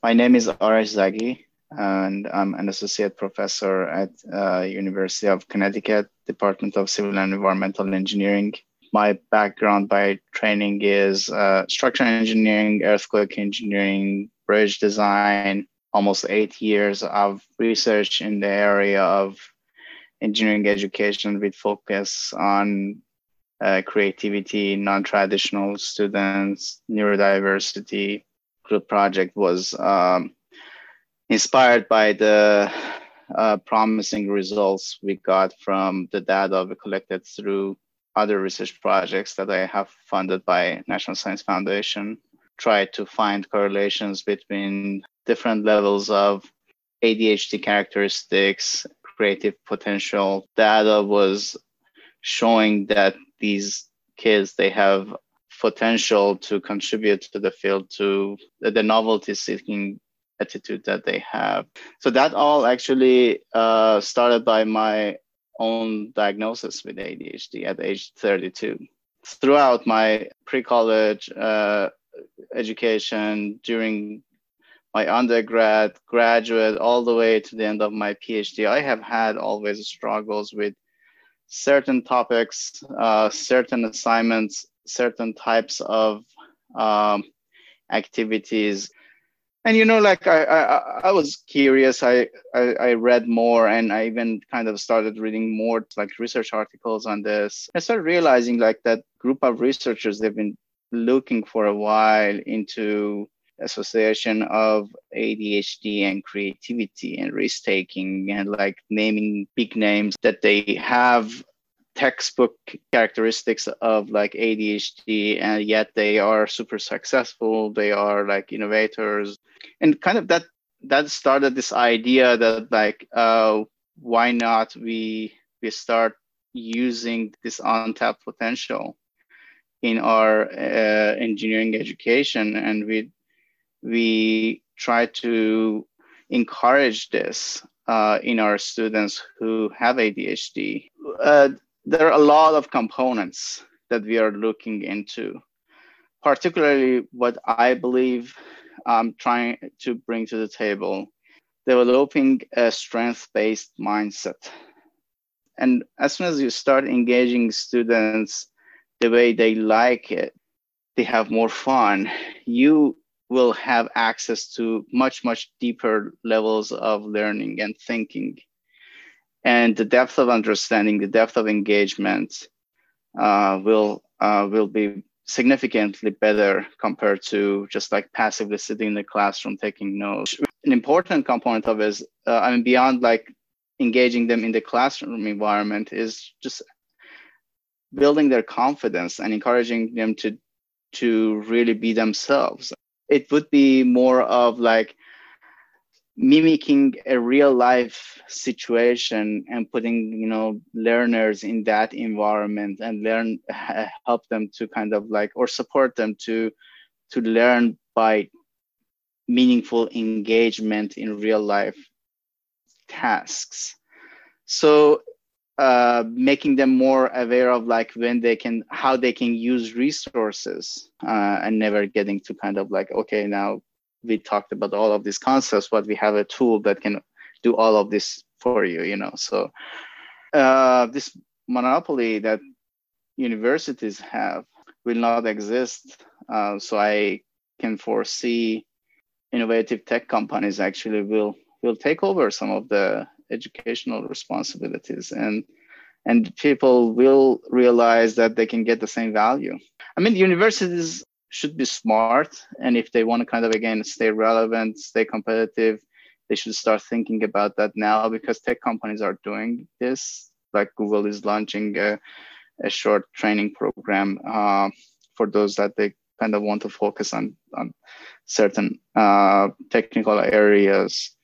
My name is Arash Zagi, and I'm an associate professor at University of Connecticut, Department of Civil and Environmental Engineering. My background by training is structural engineering, earthquake engineering, bridge design, almost 8 years of research in the area of engineering education with focus on creativity, non-traditional students, neurodiversity. Group project was inspired by the promising results we got from the data we collected through other research projects that I have funded by National Science Foundation. Tried to find correlations between different levels of ADHD characteristics, creative potential. Data was showing that these kids, they have potential to contribute to the field, to the novelty seeking attitude that they have. So that all actually started by my own diagnosis with ADHD at age 32. Throughout my pre-college education, during my undergrad, graduate, all the way to the end of my PhD, I have had always struggles with certain topics, certain assignments, certain types of activities. And like I was curious. I read more, and I even kind of started reading more like research articles on this. I started realizing like that group of researchers, they've been looking for a while into association of ADHD and creativity and risk taking, and like naming big names that they have textbook characteristics of like ADHD, and yet they are super successful. They are like innovators, and kind of that started this idea that like why not we start using this untapped potential in our engineering education, and we try to encourage this in our students who have ADHD. There are a lot of components that we are looking into, particularly what I believe I'm trying to bring to the table, developing a strength-based mindset. And as soon as you start engaging students the way they like it, they have more fun, you will have access to much, much deeper levels of learning and thinking. And the depth of understanding, the depth of engagement will be significantly better compared to just like passively sitting in the classroom taking notes. An important component of it is, beyond like engaging them in the classroom environment, is just building their confidence and encouraging them to really be themselves. It would be more of like mimicking a real life situation and putting learners in that environment, and help them to kind of like, or support them to learn by meaningful engagement in real life tasks. So making them more aware of like how they can use resources, and never getting to kind of like, okay, now we talked about all of these concepts, but we have a tool that can do all of this for you, So this monopoly that universities have will not exist. So I can foresee innovative tech companies actually will take over some of the educational responsibilities, and people will realize that they can get the same value. Universities should be smart, and if they want to kind of again stay relevant, stay competitive, they should start thinking about that now, because tech companies are doing this. Like Google is launching a short training program for those that they kind of want to focus on certain technical areas.